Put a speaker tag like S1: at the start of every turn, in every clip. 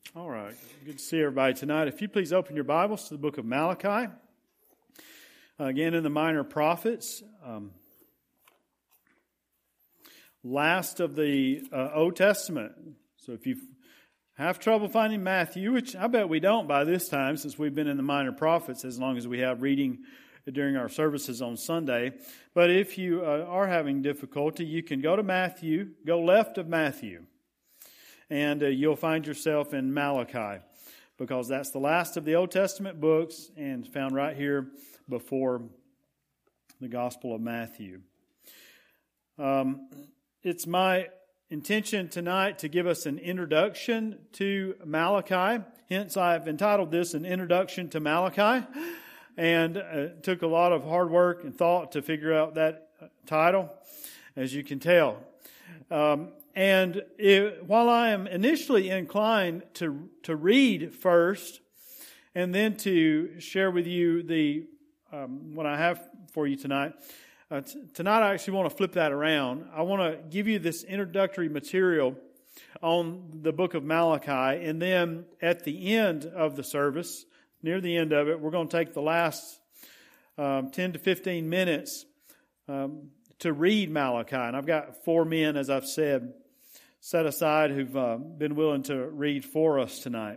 S1: All right. Good to see everybody tonight. If you please open your Bibles to the book of Malachi. Again, in the Minor Prophets. Last of the Old Testament. So if you have trouble finding Matthew, which I bet we don't by this time since we've been in the Minor Prophets as long as we have reading during our services on Sunday. But if you are having difficulty, you can go to Matthew, go left of Matthew. And you'll find yourself in Malachi, because that's the last of the Old Testament books and found right here before the Gospel of Matthew. It's my intention tonight to give us an introduction to Malachi. Hence, I've entitled this An Introduction to Malachi. And it took a lot of hard work and thought to figure out that title, as you can tell. While I am initially inclined to read first and then to share with you the what I have for you tonight, tonight I actually want to flip that around. I want to give you this introductory material on the book of Malachi, and then at the end of the service, near the end of it, we're going to take the last 10 to 15 minutes to read Malachi. And I've got 4 men, as I've said, set aside who've been willing to read for us tonight.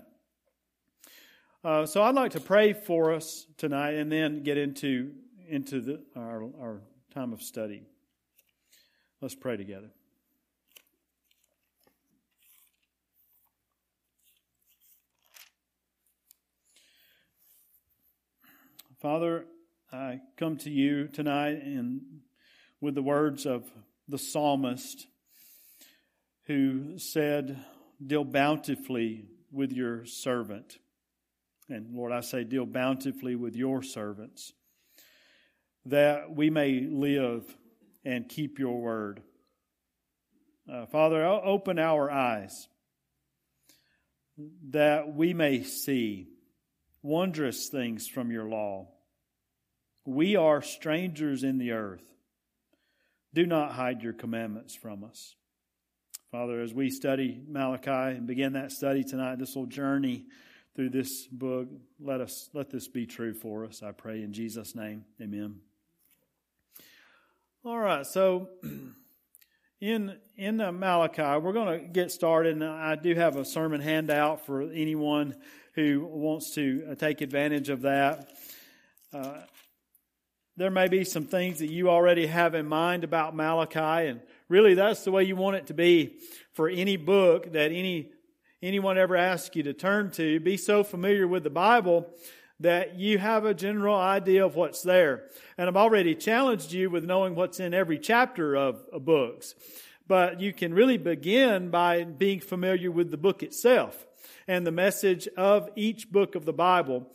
S1: So I'd like to pray for us tonight and then get into our time of study. Let's pray together. Father, I come to you tonight and with the words of the psalmist who said, "Deal bountifully with your servant." And Lord, I say, deal bountifully with your servants, that we may live and keep your word. Father, open our eyes, that we may see wondrous things from your law. We are strangers in the earth. Do not hide your commandments from us. Father, as we study Malachi and begin that study tonight, this little journey through this book, let this be true for us, I pray in Jesus' name. Amen. All right, so in Malachi, we're going to get started, and I do have a sermon handout for anyone who wants to take advantage of that. There may be some things that you already have in mind about Malachi, and really that's the way you want it to be for any book that anyone ever asks you to turn to. Be so familiar with the Bible that you have a general idea of what's there. And I've already challenged you with knowing what's in every chapter of books. But you can really begin by being familiar with the book itself and the message of each book of the Bible,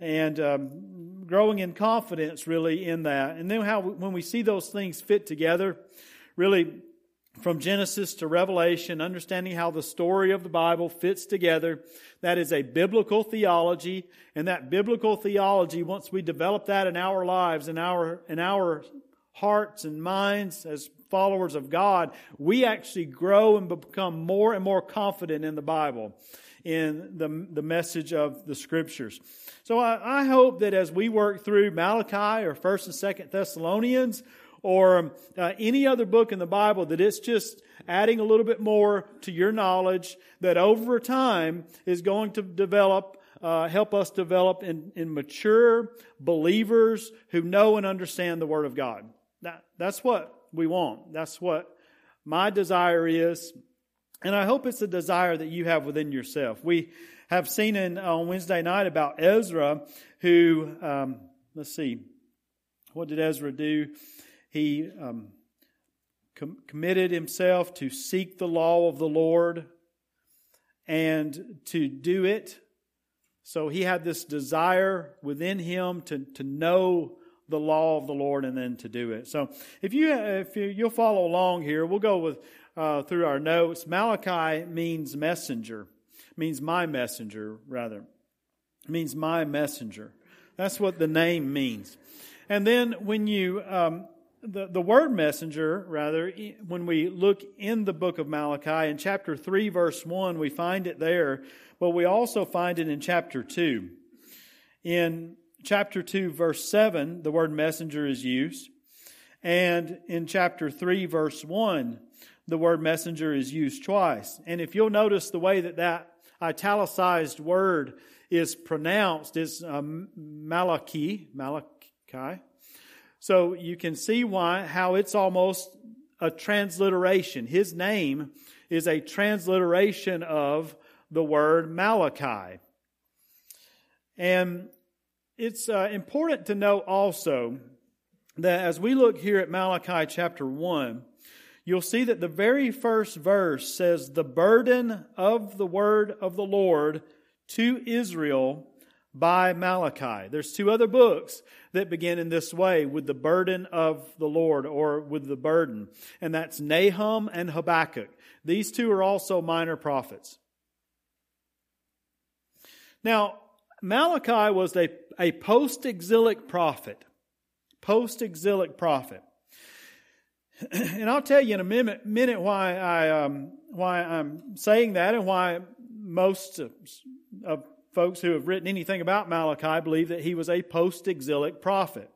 S1: and growing in confidence really in that. And then when we see those things fit together, really from Genesis to Revelation, understanding how the story of the Bible fits together, that is a biblical theology. And that biblical theology, once we develop that in our lives, in our hearts and minds as followers of God, we actually grow and become more and more confident in the Bible, in the message of the Scriptures. So I hope that as we work through Malachi or 1st and 2nd Thessalonians or any other book in the Bible, that it's just adding a little bit more to your knowledge that over time is going to help us develop in mature believers who know and understand the Word of God. That's what we want. That's what my desire is. And I hope it's a desire that you have within yourself. We have seen on Wednesday night about Ezra, who, let's see, what did Ezra do? He committed himself to seek the law of the Lord and to do it. So he had this desire within him to know the law of the Lord and then to do it. So if you'll follow along here, we'll go with through our notes. Malachi means messenger. Means my messenger, rather. It means my messenger. That's what the name means. And then when you the word messenger, rather, when we look in the book of Malachi, in chapter 3, verse 1, we find it there, but we also find it in chapter 2. In chapter 2, verse 7, the word messenger is used. And in chapter 3, verse 1, the word messenger is used twice. And if you'll notice the way that italicized word is pronounced, is Malachi. So you can see how it's almost a transliteration. His name is a transliteration of the word Malachi. And it's important to note also that as we look here at Malachi chapter 1, you'll see that the very first verse says, the burden of the word of the Lord to Israel by Malachi. There's two other books that begin in this way, with the burden of the Lord, or with the burden. And that's Nahum and Habakkuk. These two are also minor prophets. Now, Malachi was a post-exilic prophet. Post-exilic prophet. And I'll tell you in a minute why I'm saying that, and why most of folks who have written anything about Malachi believe that he was a post-exilic prophet.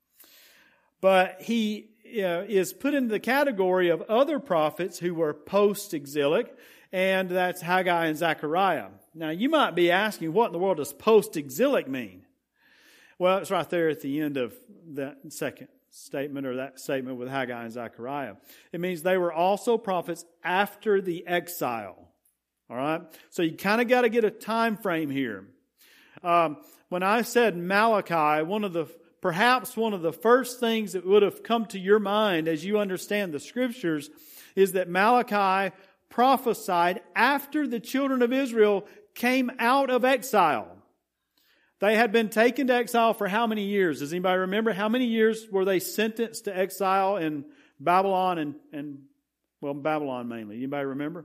S1: But he is put into the category of other prophets who were post-exilic, and that's Haggai and Zechariah. Now, you might be asking, what in the world does post-exilic mean? Well, it's right there at the end of that second statement, or that statement with Haggai and Zechariah. It means they were also prophets after the exile. All right? So you kind of got to get a time frame here. When I said Malachi, perhaps one of the first things that would have come to your mind as you understand the Scriptures is that Malachi prophesied after the children of Israel came out of exile. They had been taken to exile for how many years? Does anybody remember? How many years were they sentenced to exile in Babylon and Babylon mainly? Anybody remember?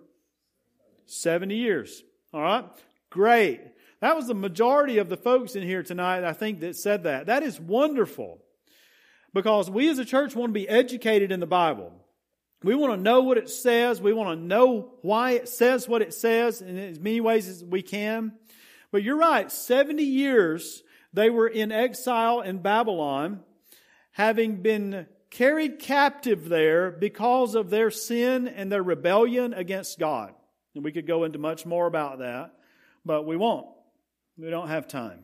S1: 70 years. All right? Great. That was the majority of the folks in here tonight, I think, that said that. That is wonderful. Because we as a church want to be educated in the Bible. We want to know what it says. We want to know why it says what it says in as many ways as we can. But you're right, 70 years they were in exile in Babylon, having been carried captive there because of their sin and their rebellion against God. And we could go into much more about that, but we won't. We don't have time.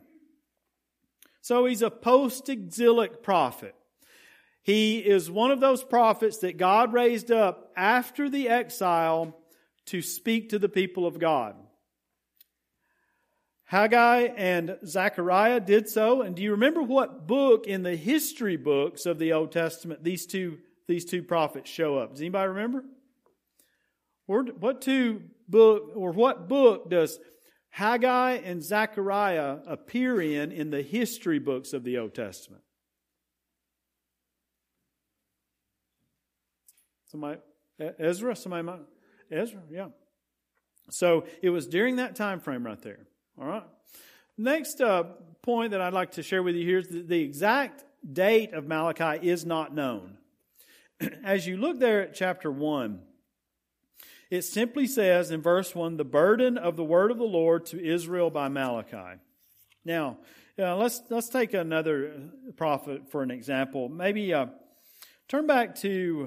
S1: So he's a post-exilic prophet. He is one of those prophets that God raised up after the exile to speak to the people of God. Haggai and Zechariah did so. And do you remember what book in the history books of the Old Testament these two prophets show up? Does anybody remember? What book does Haggai and Zechariah appear in the history books of the Old Testament? Ezra? Ezra, yeah. So it was during that time frame right there. All right. Next point that I'd like to share with you here is that the exact date of Malachi is not known. As you look there at chapter 1, it simply says in verse 1, the burden of the word of the Lord to Israel by Malachi. Now, let's take another prophet for an example. Maybe turn back to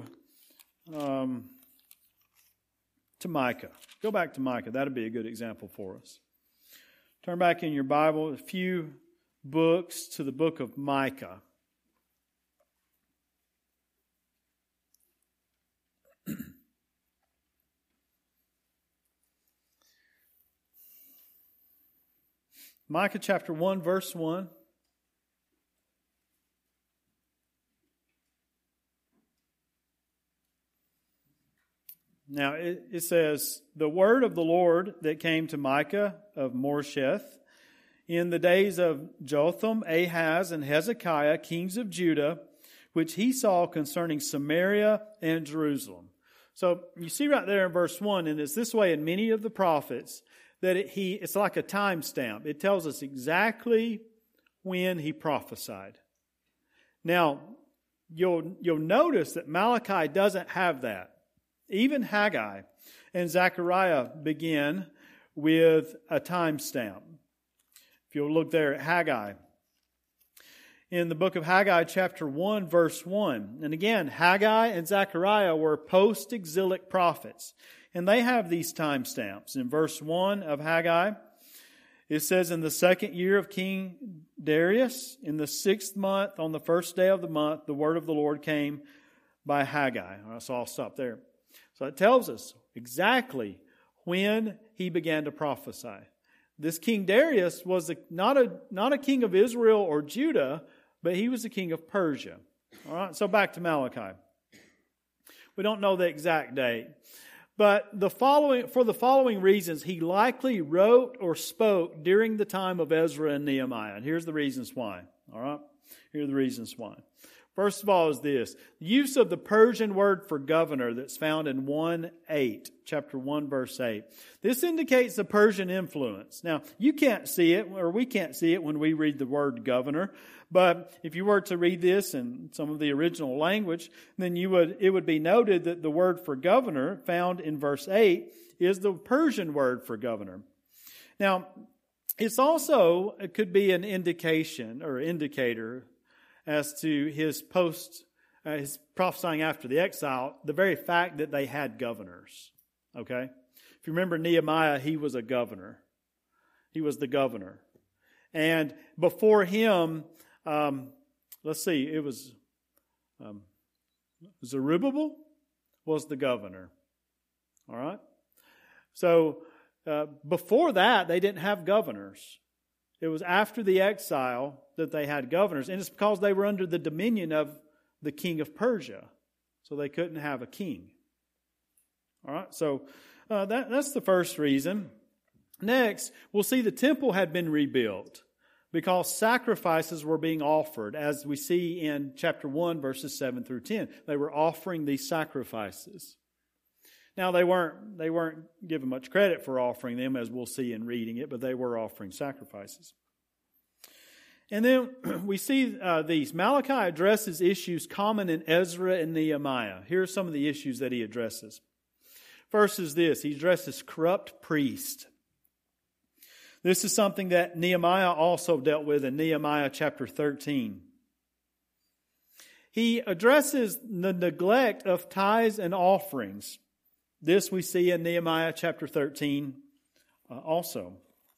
S1: Micah. Go back to Micah. That'd be a good example for us. Turn back in your Bible a few books to the book of Micah. Micah chapter 1, verse 1. Now it says, the word of the Lord that came to Micah of Moresheth in the days of Jotham, Ahaz, and Hezekiah, kings of Judah, which he saw concerning Samaria and Jerusalem. So you see right there in verse 1, and it's this way in many of the prophets, that it's like a time stamp. It tells us exactly when he prophesied. Now, you'll notice that Malachi doesn't have that. Even Haggai and Zechariah begin with a timestamp. If you'll look there at Haggai. In the book of Haggai, chapter 1, verse 1. And again, Haggai and Zechariah were post-exilic prophets. And they have these timestamps. In verse 1 of Haggai, it says, in the 2nd year of King Darius, in the 6th month, on the 1st day of the month, the word of the Lord came by Haggai. All right, so I'll stop there. So it tells us exactly when he began to prophesy. This King Darius was not a king of Israel or Judah, but he was the king of Persia. All right, so back to Malachi. We don't know the exact date. But for the following reasons, he likely wrote or spoke during the time of Ezra and Nehemiah. And here's the reasons why. All right? Here are the reasons why. First of all is this. The use of the Persian word for governor that's found in 1:8, chapter 1, verse 8. This indicates the Persian influence. Now, you can't see it, or we can't see it when we read the word governor. But if you were to read this in some of the original language, then it would be noted that the word for governor found in verse 8 is the Persian word for governor. Now, it could be an indication or indicator as to his prophesying after the exile, the very fact that they had governors. Okay? If you remember Nehemiah, he was a governor. He was the governor. And before him, it was Zerubbabel was the governor. All right? So, before that, they didn't have governors. It was after the exile that they had governors. And it's because they were under the dominion of the king of Persia. So they couldn't have a king. All right, so that's the first reason. Next, we'll see the temple had been rebuilt because sacrifices were being offered, as we see in chapter 1, verses 7 through 10. They were offering these sacrifices. Now, they weren't given much credit for offering them, as we'll see in reading it, but they were offering sacrifices. And then we see these. Malachi addresses issues common in Ezra and Nehemiah. Here are some of the issues that he addresses. First is this. He addresses corrupt priests. This is something that Nehemiah also dealt with in Nehemiah chapter 13. He addresses the neglect of tithes and offerings. This we see in Nehemiah chapter 13 also.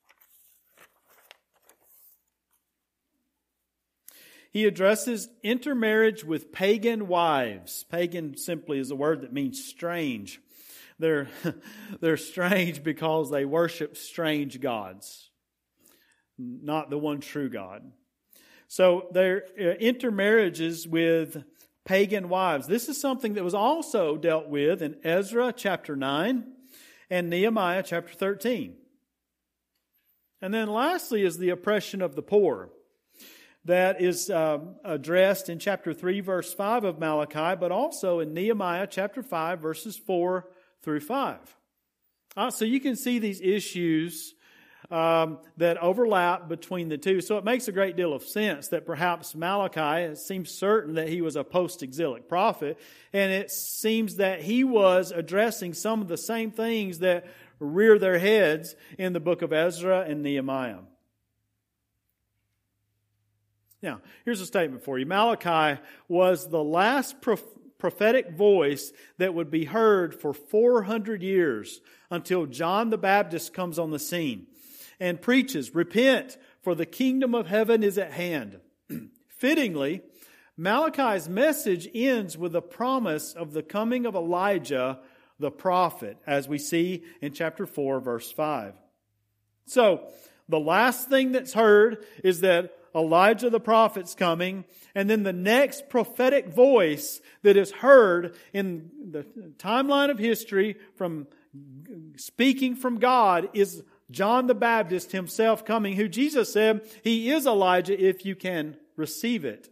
S1: He addresses intermarriage with pagan wives. Pagan simply is a word that means strange. They're strange because they worship strange gods, not the one true God. So their intermarriages with pagan wives. This is something that was also dealt with in Ezra chapter 9 and Nehemiah chapter 13. And then lastly is the oppression of the poor. That is addressed in chapter 3, verse 5 of Malachi, but also in Nehemiah chapter 5, verses 4 through 5. So you can see these issues that overlap between the two. So it makes a great deal of sense that perhaps Malachi, it seems certain that he was a post-exilic prophet, and it seems that he was addressing some of the same things that rear their heads in the book of Ezra and Nehemiah. Now, here's a statement for you. Malachi was the last prophetic voice that would be heard for 400 years until John the Baptist comes on the scene and preaches, "Repent, for the kingdom of heaven is at hand." Fittingly, Malachi's message ends with the promise of the coming of Elijah the prophet, as we see in chapter 4, verse 5. So, the last thing that's heard is that Elijah the prophet's coming, and then the next prophetic voice that is heard in the timeline of history from speaking from God is John the Baptist himself coming, who Jesus said, he is Elijah if you can receive it.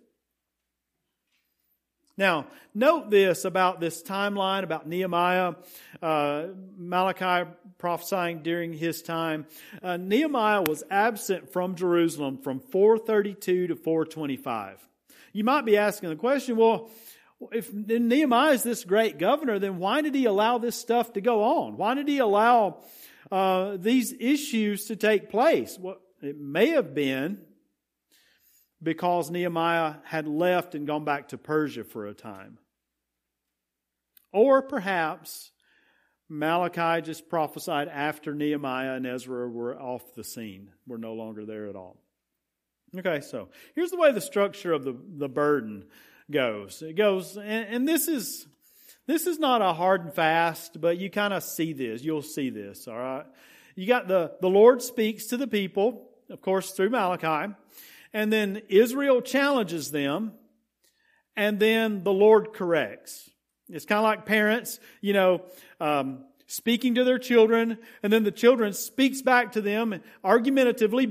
S1: Now, note this about this timeline, about Nehemiah, Malachi prophesying during his time. Nehemiah was absent from Jerusalem from 432 to 425. you might be asking the question, well, if Nehemiah is this great governor, then why did he allow this stuff to go on? Why did he allow these issues to take place? Well, it may have been because Nehemiah had left and gone back to Persia for a time. Or perhaps Malachi just prophesied after Nehemiah and Ezra were off the scene, were no longer there at all. Okay, so here's the way the structure of the burden goes. It goes, and this is not a hard and fast, but you kind of see this. You'll see this, all right? You got the Lord speaks to the people, of course, through Malachi, and then Israel challenges them, and then the Lord corrects. It's kind of like parents, speaking to their children, and then the children speaks back to them argumentatively,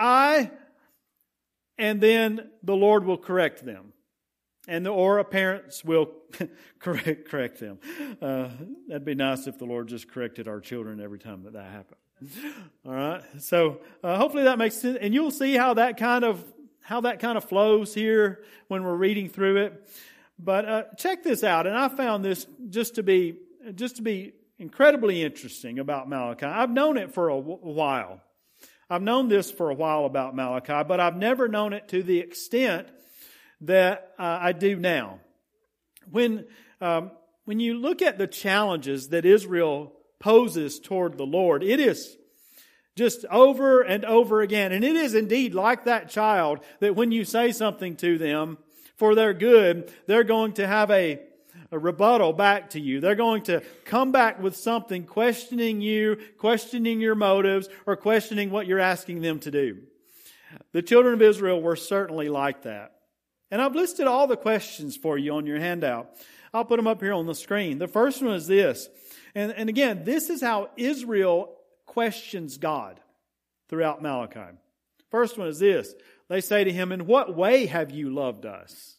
S1: and then the Lord will correct them. Or parents will correct them. That'd be nice if the Lord just corrected our children every time that happened. All right. So hopefully that makes sense, and you'll see how that kind of flows here when we're reading through it. But check this out, and I found this just to be incredibly interesting about Malachi. I've known it for a while. I've known this for a while about Malachi, but I've never known it to the extent that I do now. When you look at the challenges that Israel poses toward the Lord, it is just over and over again. And it is indeed like that child that when you say something to them for their good, they're going to have a rebuttal back to you. They're going to come back with something questioning you, questioning your motives, or questioning what you're asking them to do. The children of Israel were certainly like that. And I've listed all the questions for you on your handout. I'll put them up here on the screen. The first one is this. And again, this is how Israel questions God throughout Malachi. First one is this. They say to him, "In what way have you loved us?"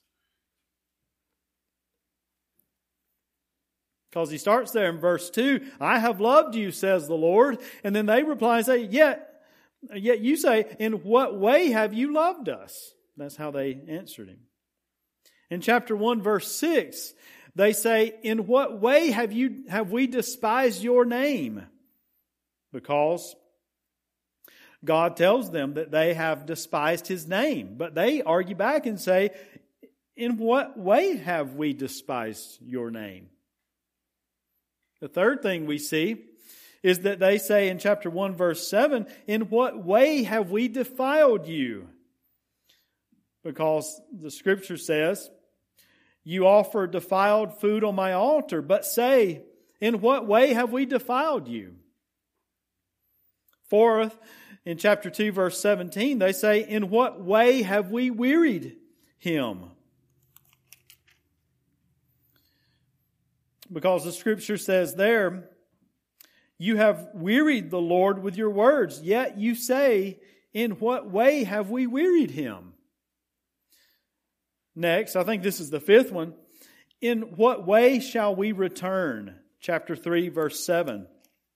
S1: Because he starts there in verse 2, "I have loved you, says the Lord." And then they reply and say, Yet you say, "In what way have you loved us?" That's how they answered him. In chapter 1, verse 6, they say, "In what way have we despised your name?" Because God tells them that they have despised His name. But they argue back and say, "In what way have we despised your name?" The third thing we see is that they say in chapter 1, verse 7, "In what way have we defiled you?" Because the Scripture says, "You offer defiled food on my altar," but say, "In what way have we defiled you?" Fourth, in chapter 2, verse 17, they say, "In what way have we wearied him?" Because the Scripture says there, "You have wearied the Lord with your words, yet you say, 'In what way have we wearied him?'" Next, I think this is the fifth one. "In what way shall we return?" Chapter 3, verse 7.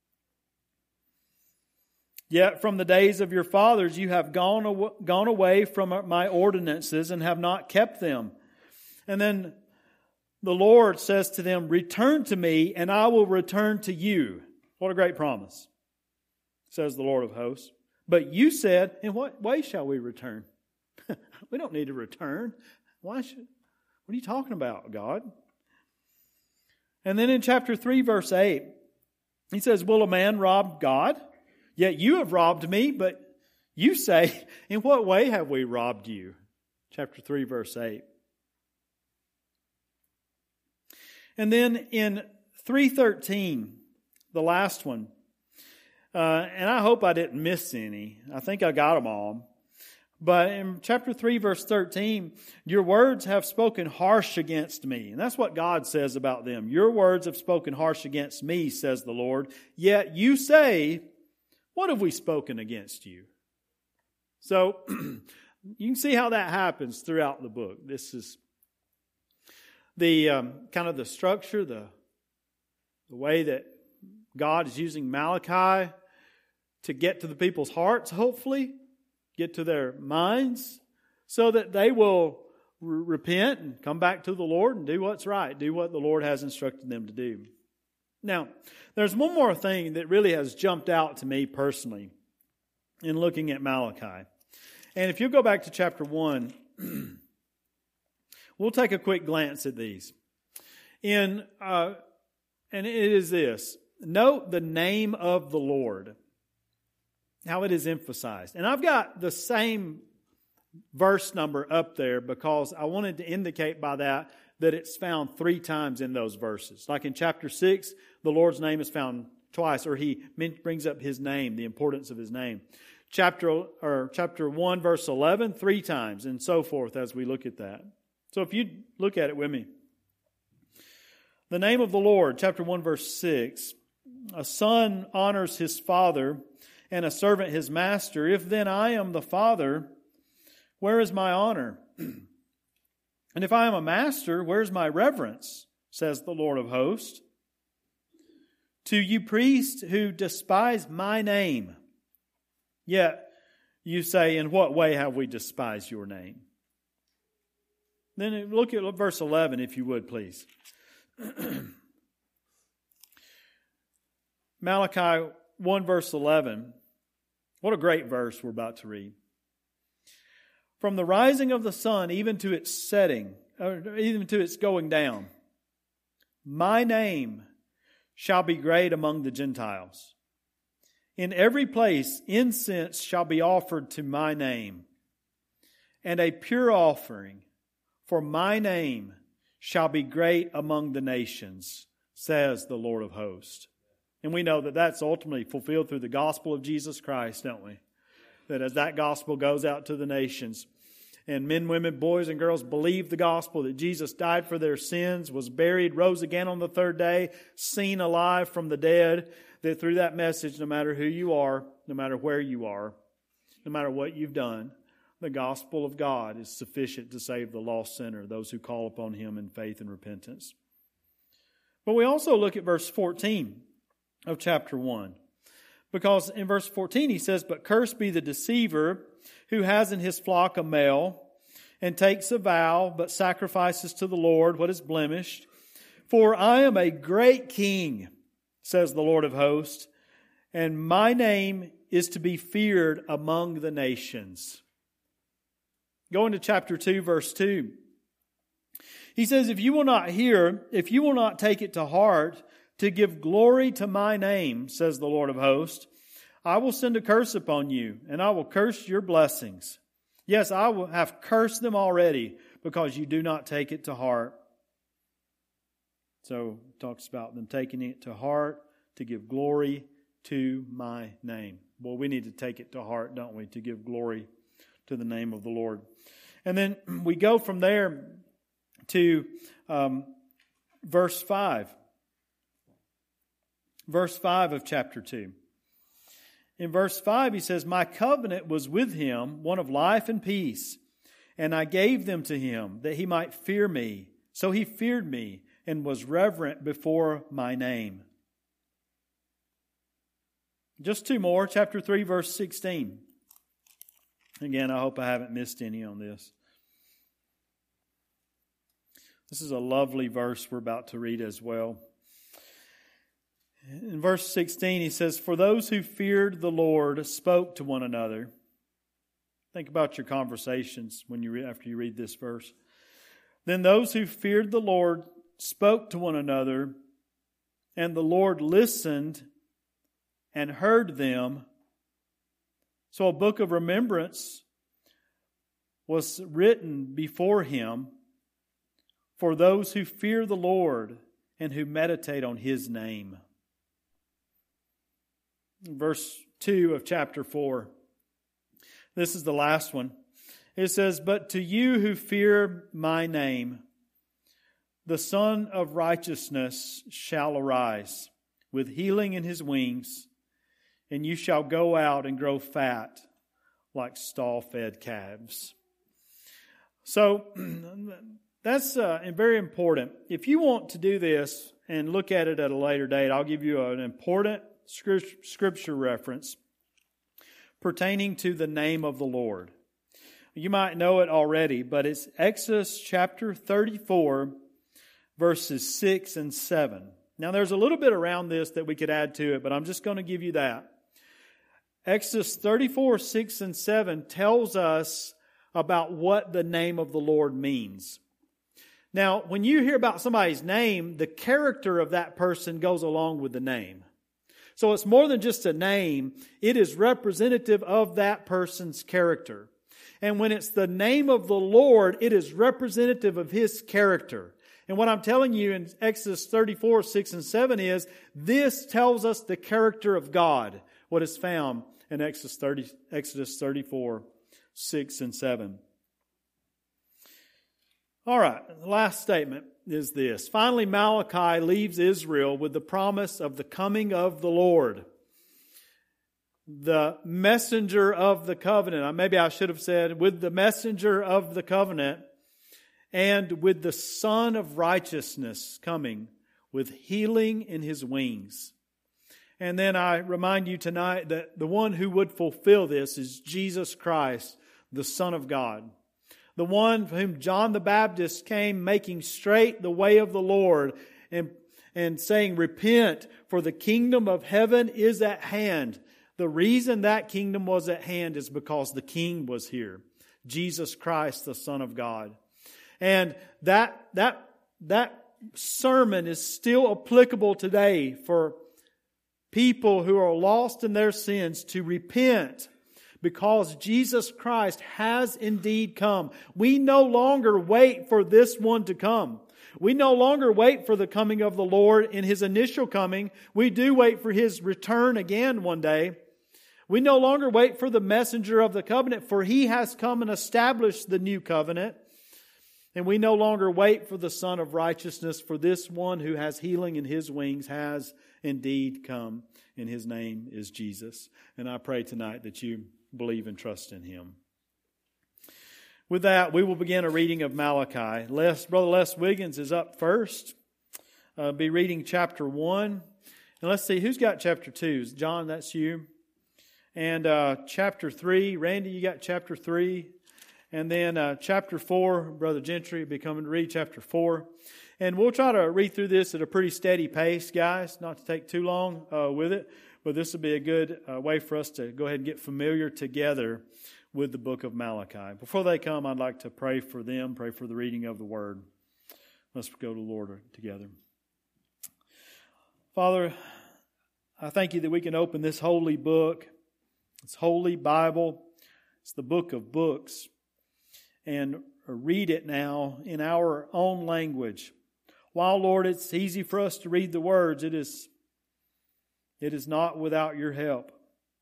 S1: "Yet from the days of your fathers you have gone away from my ordinances and have not kept them." And then the Lord says to them, "Return to me and I will return to you." What a great promise, says the Lord of hosts. "But you said, 'In what way shall we return?'" We don't need to return. What are you talking about, God? And then in chapter 3, verse 8, he says, "Will a man rob God? Yet you have robbed me, but you say, 'In what way have we robbed you?'" Chapter 3, verse 8. And then in 3:13, the last one, and I hope I didn't miss any. I think I got them all. But in chapter 3, verse 13, "Your words have spoken harsh against me." And that's what God says about them. "Your words have spoken harsh against me, says the Lord. Yet you say, 'What have we spoken against you?'" So you can see how that happens throughout the book. This is the kind of the structure, the way that God is using Malachi to get to the people's hearts, hopefully, get to their minds, so that they will repent and come back to the Lord and do what's right. Do what the Lord has instructed them to do. Now, there's one more thing that really has jumped out to me personally in looking at Malachi. And if you go back to chapter 1, we'll take a quick glance at these. And it is this. Note the name of the Lord, how it is emphasized. And I've got the same verse number up there because I wanted to indicate by that it's found 3 times in those verses. Like in chapter 6, the Lord's name is found twice, or He brings up His name, the importance of His name. Chapter 1, verse 11, 3 times, and so forth as we look at that. So if you look at it with me. The name of the Lord, chapter 1, verse 6. A son honors his father, and a servant his master. If then I am the father, where is my honor? And if I am a master, where is my reverence? Says the Lord of hosts. To you priests who despise my name. Yet you say, in what way have we despised your name? Then look at verse 11, if you would, please. Malachi 1, verse 11. What a great verse we're about to read. From the rising of the sun even to its setting, or even to its going down, my name shall be great among the Gentiles. In every place incense shall be offered to my name, and a pure offering for my name shall be great among the nations, says the Lord of hosts. And we know that that's ultimately fulfilled through the gospel of Jesus Christ, don't we? That as that gospel goes out to the nations, and men, women, boys, and girls believe the gospel that Jesus died for their sins, was buried, rose again on the 3rd day, seen alive from the dead, that through that message, no matter who you are, no matter where you are, no matter what you've done, the gospel of God is sufficient to save the lost sinner, those who call upon Him in faith and repentance. But we also look at verse 14 of chapter 1. Because in verse 14 he says, but cursed be the deceiver who has in his flock a male, and takes a vow, but sacrifices to the Lord what is blemished. For I am a great king, says the Lord of hosts, and my name is to be feared among the nations. Going to chapter 2, verse 2. He says, if you will not take it to heart to give glory to my name, says the Lord of hosts, I will send a curse upon you, and I will curse your blessings. Yes, I will have cursed them already, because you do not take it to heart. So it talks about them taking it to heart to give glory to my name. Well, we need to take it to heart, don't we, to give glory to the name of the Lord. And then we go from there to verse 5. Verse 5 of chapter 2. In verse 5 he says, my covenant was with him, one of life and peace, and I gave them to him that he might fear me. So he feared me and was reverent before my name. Just 2 more, chapter 3, verse 16. Again, I hope I haven't missed any on this. This is a lovely verse we're about to read as well. In verse 16, he says, for those who feared the Lord spoke to one another. Think about your conversations after you read this verse. Then those who feared the Lord spoke to one another, and the Lord listened and heard them. So a book of remembrance was written before him for those who fear the Lord and who meditate on His name. Verse 2 of chapter 4. This is the last one. It says, but to you who fear my name, the Son of Righteousness shall arise with healing in His wings, and you shall go out and grow fat like stall-fed calves. So that's very important. If you want to do this and look at it at a later date, I'll give you an important scripture reference pertaining to the name of the Lord. You might know it already, but it's Exodus chapter 34, verses 6 and 7. Now, there's a little bit around this that we could add to it, but I'm just going to give you that. Exodus 34, 6 and 7 tells us about what the name of the Lord means. Now, when you hear about somebody's name, the character of that person goes along with the name. So it's more than just a name. It is representative of that person's character. And when it's the name of the Lord, it is representative of His character. And what I'm telling you in Exodus 34, 6 and 7 is, this tells us the character of God, what is found in Exodus 34, 6 and 7. All right, the last statement is this. Finally, Malachi leaves Israel with the promise of the coming of the Lord, the messenger of the covenant. Maybe I should have said, with the messenger of the covenant, and with the Son of righteousness coming, with healing in His wings. And then I remind you tonight that the one who would fulfill this is Jesus Christ, the Son of God. The one for whom John the Baptist came, making straight the way of the Lord and saying, repent, for the kingdom of heaven is at hand. The reason that kingdom was at hand is because the King was here, Jesus Christ, the Son of God. And that sermon is still applicable today for people who are lost in their sins to repent, because Jesus Christ has indeed come. We no longer wait for this one to come. We no longer wait for the coming of the Lord in His initial coming. We do wait for His return again one day. We no longer wait for the messenger of the covenant, for He has come and established the new covenant. And we no longer wait for the Son of righteousness, for this one who has healing in His wings has indeed come, and His name is Jesus. And I pray tonight that you believe and trust in Him. With that, we will begin a reading of Malachi. Brother Les Wiggins is up first. Be reading chapter 1. And let's see, who's got chapter 2? John, that's you. And chapter 3, Randy, you got chapter 3. And then chapter 4, Brother Gentry will be coming to read chapter 4. And we'll try to read through this at a pretty steady pace, guys, not to take too long with it. But this will be a good way for us to go ahead and get familiar together with the book of Malachi. Before they come, I'd like to pray for them, pray for the reading of the Word. Let's go to the Lord together. Father, I thank You that we can open this holy book, this holy Bible. It's the book of books. And read it now in our own language. While, Lord, it's easy for us to read the words, it is not without Your help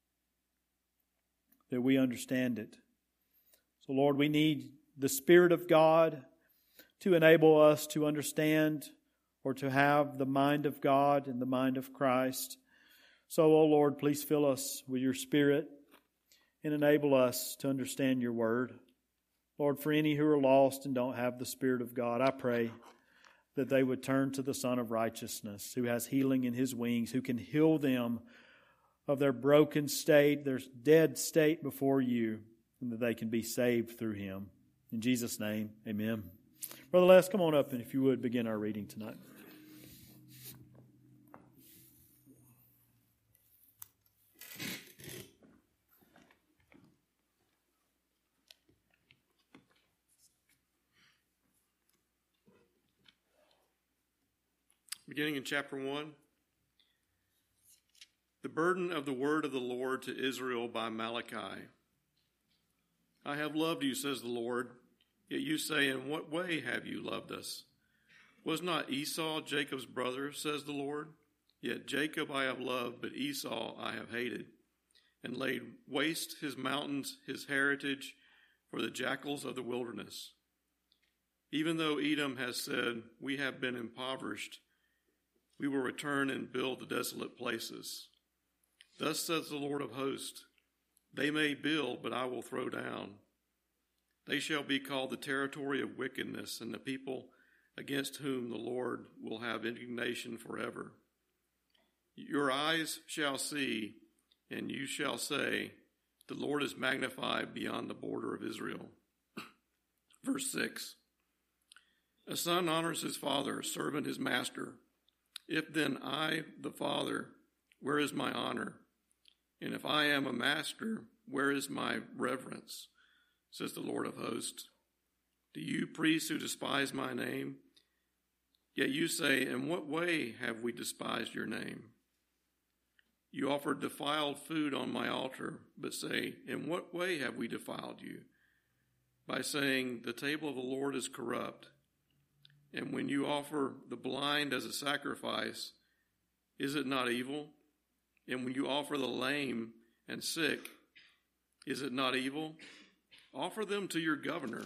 S1: that we understand it. So, Lord, we need the Spirit of God to enable us to understand or to have the mind of God and the mind of Christ. So, oh Lord, please fill us with Your Spirit and enable us to understand Your Word. Lord, for any who are lost and don't have the Spirit of God, I pray that they would turn to the Son of righteousness, who has healing in His wings, who can heal them of their broken state, their dead state before You, and that they can be saved through Him. In Jesus' name, amen. Brother Les, come on up, and if you would, begin our reading tonight.
S2: Beginning in chapter 1. The burden of the word of the Lord to Israel by Malachi. I have loved you, says the Lord, yet you say, in what way have you loved us? Was not Esau Jacob's brother, says the Lord? Yet Jacob I have loved, but Esau I have hated, and laid waste his mountains, his heritage, for the jackals of the wilderness. Even though Edom has said, we have been impoverished, we will return and build the desolate places. Thus says the Lord of hosts, they may build, but I will throw down. They shall be called the territory of wickedness, and the people against whom the Lord will have indignation forever. Your eyes shall see, and you shall say, The Lord is magnified beyond the border of Israel. Verse 6. A son honors his father, a servant his master. If then I, the father, where is my honor? And if I am a master, where is my reverence? Says the Lord of hosts. Do you priests who despise my name? Yet you say, in what way have we despised your name? You offer defiled food on my altar, but say, in what way have we defiled you? By saying, the table of the Lord is corrupt. And when you offer the blind as a sacrifice, is it not evil? And when you offer the lame and sick, is it not evil? Offer them to your governor.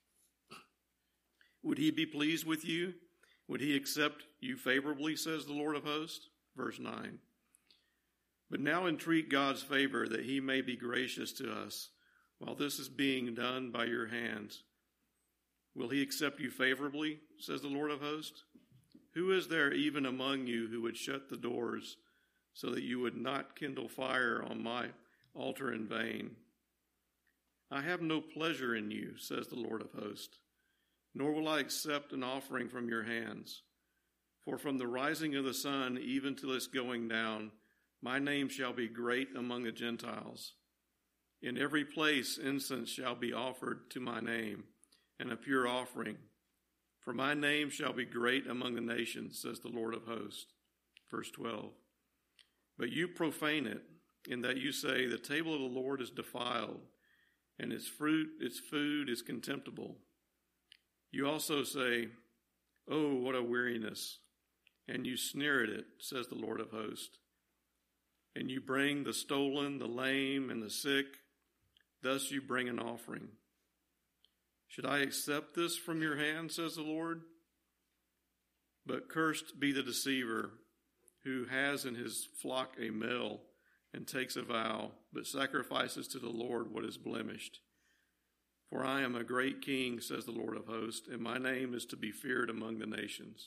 S2: Would he be pleased with you? Would he accept you favorably, says the Lord of hosts? Verse 9. But now entreat God's favor that he may be gracious to us while this is being done by your hands. Will he accept you favorably, says the Lord of hosts? Who is there even among you who would shut the doors so that you would not kindle fire on my altar in vain? I have no pleasure in you, says the Lord of hosts, nor will I accept an offering from your hands. For from the rising of the sun even till its going down, my name shall be great among the Gentiles. In every place incense shall be offered to my name, and a pure offering. For my name shall be great among the nations, says the Lord of hosts. Verse 12. But you profane it, in that you say, the table of the Lord is defiled, and its food is contemptible. You also say, oh, what a weariness, and you sneer at it, says the Lord of hosts. And you bring the stolen, the lame, and the sick. Thus you bring an offering. Should I accept this from your hand, says the Lord? But cursed be the deceiver who has in his flock a male and takes a vow, but sacrifices to the Lord what is blemished. For I am a great king, says the Lord of hosts, and my name is to be feared among the nations.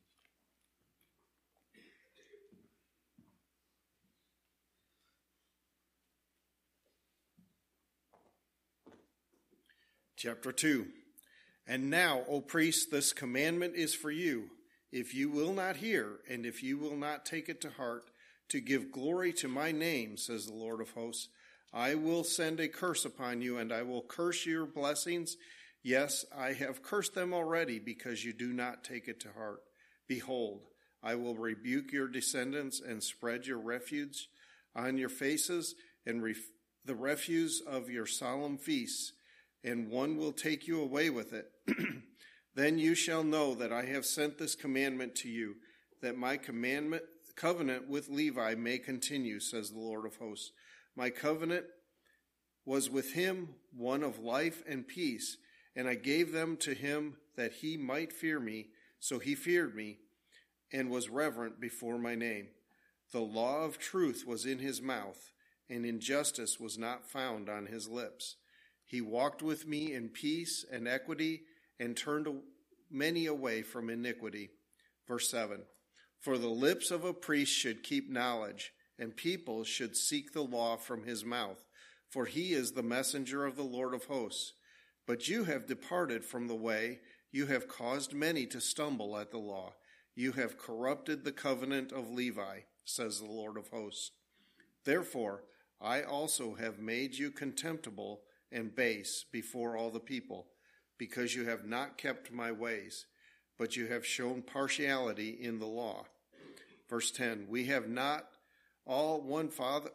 S3: Chapter 2. And now, O priests, this commandment is for you, if you will not hear, and if you will not take it to heart, to give glory to my name, says the Lord of hosts, I will send a curse upon you, and I will curse your blessings. Yes, I have cursed them already, because you do not take it to heart. Behold, I will rebuke your descendants and spread your refuse on your faces, and the refuse of your solemn feasts, and one will take you away with it. Then you shall know that I have sent this commandment to you, that my covenant with Levi may continue, says the Lord of hosts. My covenant was with him one of life and peace, and I gave them to him that he might fear me. So he feared me and was reverent before my name. The law of truth was in his mouth, and injustice was not found on his lips. He walked with me in peace and equity, and turned many away from iniquity. Verse 7. For the lips of a priest should keep knowledge, and people should seek the law from his mouth, for he is the messenger of the Lord of hosts. But you have departed from the way, you have caused many to stumble at the law. You have corrupted the covenant of Levi, says the Lord of hosts. Therefore, I also have made you contemptible and base before all the people, because you have not kept my ways, but you have shown partiality in the law. Verse 10, have we not all one Father?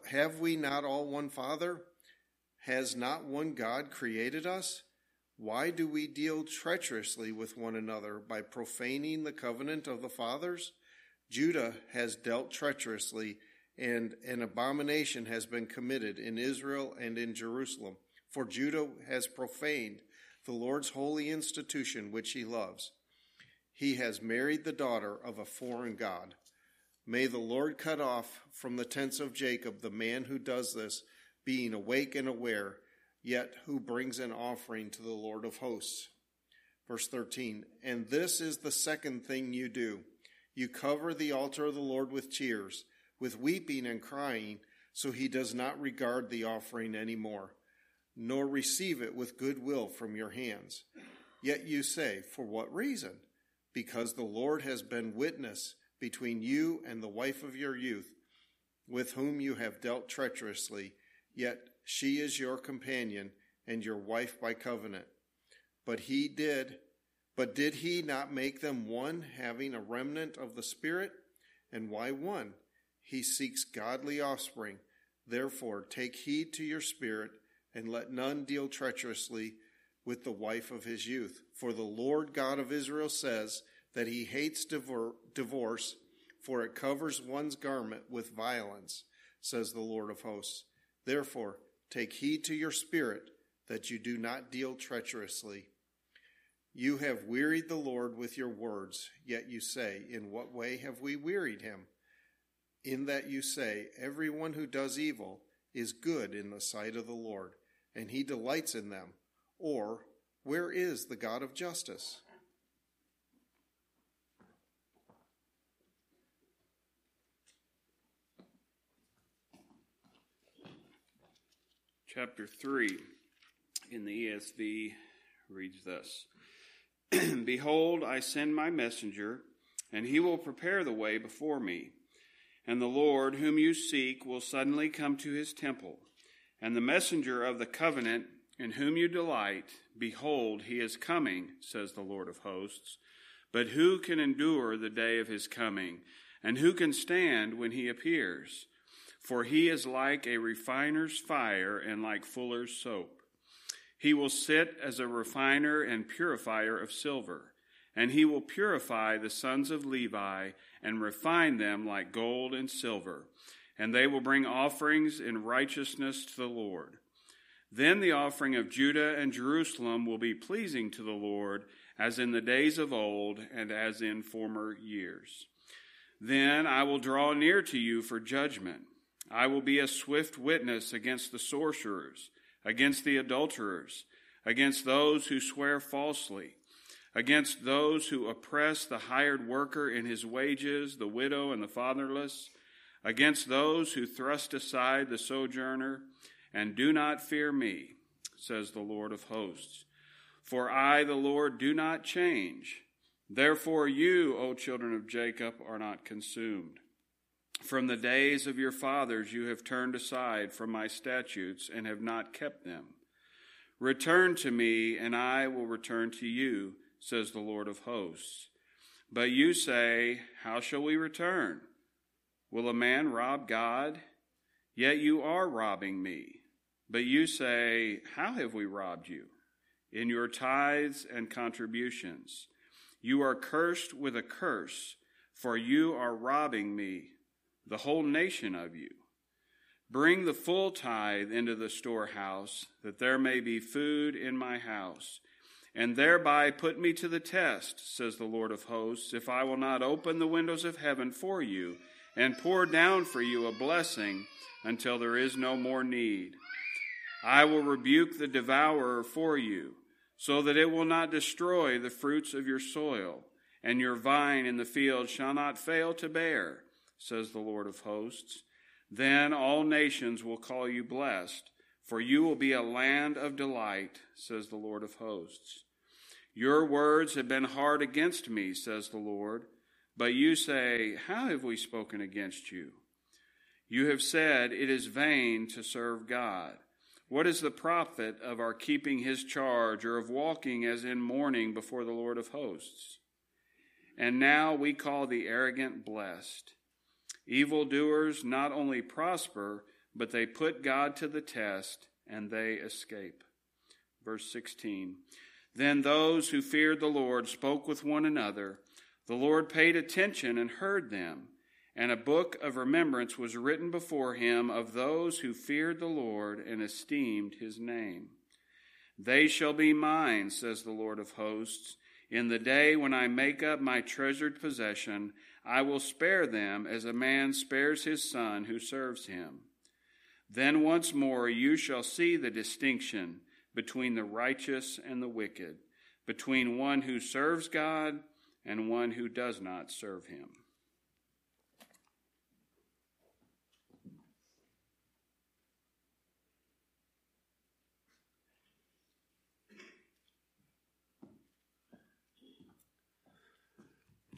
S3: Has not one God created us? Why do we deal treacherously with one another by profaning the covenant of the fathers? Judah has dealt treacherously, and an abomination has been committed in Israel and in Jerusalem. For Judah has profaned the Lord's holy institution, which he loves. He has married the daughter of a foreign god. May the Lord cut off from the tents of Jacob the man who does this, being awake and aware, yet who brings an offering to the Lord of hosts. Verse 13, and this is the second thing you do. You cover the altar of the Lord with tears, with weeping and crying, So he does not regard the offering any more, nor receive it with good will from your hands. Yet you say, for what reason? Because the Lord has been witness between you and the wife of your youth, with whom you have dealt treacherously, yet she is your companion and your wife by covenant. But did he not make them one, having a remnant of the Spirit? And why one? He seeks godly offspring. Therefore, take heed to your spirit, and let none deal treacherously with the wife of his youth. For the Lord God of Israel says that he hates divorce, for it covers one's garment with violence, says the Lord of hosts. Therefore, take heed to your spirit, that you do not deal treacherously. You have wearied the Lord with your words, yet you say, in what way have we wearied him? In that you say, everyone who does evil is good in the sight of the Lord, and he delights in them. Or, where is the God of justice?
S4: Chapter 3 in the ESV reads thus. Behold, I send my messenger, and he will prepare the way before me. And the Lord, whom you seek, will suddenly come to his temple. And the messenger of the covenant, in whom you delight, behold, he is coming, says the Lord of hosts. But who can endure the day of his coming? And who can stand when he appears? For he is like a refiner's fire and like fuller's soap. He will sit as a refiner and purifier of silver, and he will purify the sons of Levi and refine them like gold and silver, and they will bring offerings in righteousness to the Lord. Then the offering of Judah and Jerusalem will be pleasing to the Lord, as in the days of old and as in former years. Then I will draw near to you for judgment. I will be a swift witness against the sorcerers, against the adulterers, against those who swear falsely, against those who oppress the hired worker in his wages, the widow and the fatherless, against those who thrust aside the sojourner, and do not fear me, says the Lord of hosts. For I, the Lord, do not change. Therefore you, O children of Jacob, are not consumed. From the days of your fathers you have turned aside from my statutes and have not kept them. Return to me, and I will return to you, says the Lord of hosts. But you say, how shall we return? Will a man rob God? Yet you are robbing me. But you say, how have we robbed you? In your tithes and contributions. You are cursed with a curse, for you are robbing me, the whole nation of you. Bring the full tithe into the storehouse, that there may be food in my house, and thereby put me to the test, says the Lord of hosts, if I will not open the windows of heaven for you and pour down for you a blessing until there is no more need. I will rebuke the devourer for you, so that it will not destroy the fruits of your soil, and your vine in the field shall not fail to bear, says the Lord of hosts. Then all nations will call you blessed, for you will be a land of delight, says the Lord of hosts. Your words have been hard against me, says the Lord, but you say, how have we spoken against you? You have said, it is vain to serve God. What is the profit of our keeping his charge, or of walking as in mourning before the Lord of hosts? And now we call the arrogant blessed. Evildoers not only prosper, but they put God to the test, and they escape. Verse 16. Then those who feared the Lord spoke with one another. The Lord paid attention and heard them, and a book of remembrance was written before him of those who feared the Lord and esteemed his name. They shall be mine, says the Lord of hosts. In the day when I make up my treasured possession, I will spare them as a man spares his son who serves him. Then once more you shall see the distinction between the righteous and the wicked, between one who serves God and one who does not serve him.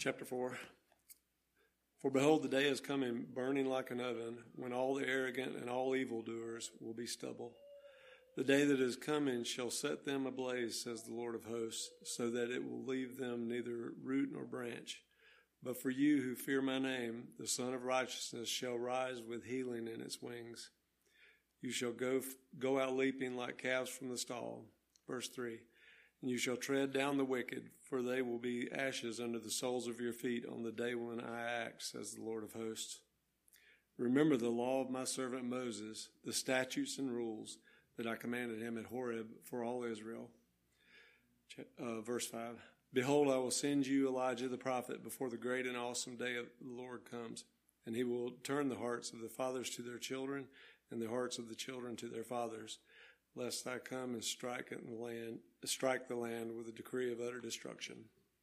S5: Chapter 4. For behold, the day is coming, burning like an oven, when all the arrogant and all evildoers will be stubble. The day that is coming shall set them ablaze, says the Lord of hosts, so that it will leave them neither root nor branch. But for you who fear my name, the Son of Righteousness shall rise with healing in its wings. You shall go out leaping like calves from the stall. Verse 3. And you shall tread down the wicked, for they will be ashes under the soles of your feet on the day when I act, says the Lord of hosts. Remember the law of my servant Moses, the statutes and rules that I commanded him at Horeb for all Israel. Verse 5. Behold, I will send you Elijah the prophet before the great and awesome day of the Lord comes, and he will turn the hearts of the fathers to their children and the hearts of the children to their fathers, lest I come and strike the land with a decree of utter destruction.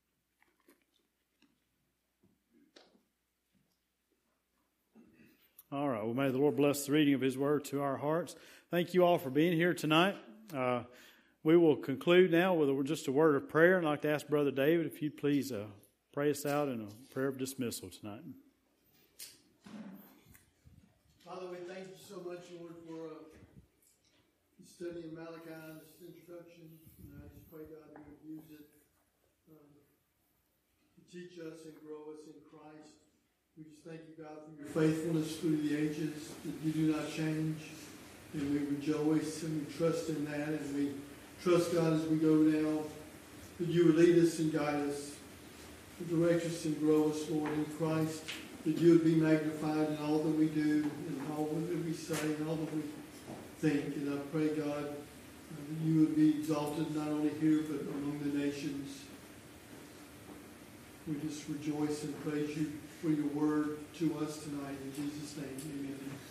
S1: All right. Well, may the Lord bless the reading of His Word to our hearts. Thank you all for being here tonight. We will conclude now with just a word of prayer. I'd like to ask Brother David if you'd please pray us out in a prayer of dismissal tonight.
S6: Father, we thank you so much, Lord, for studying Malachi and this introduction. And I just pray, God, you would use it to teach us and grow us in Christ. We just thank you, God, for your faithfulness through the ages, that you do not change. And we rejoice and we trust in that. And we trust, God, as we go now, that you would lead us and guide us, direct us and grow us, Lord, in Christ. That you would be magnified in all that we do, and all that we say, and all that we think. And I pray, God, that you would be exalted not only here, but among the nations. We just rejoice and praise you for your word to us tonight. In Jesus' name, amen.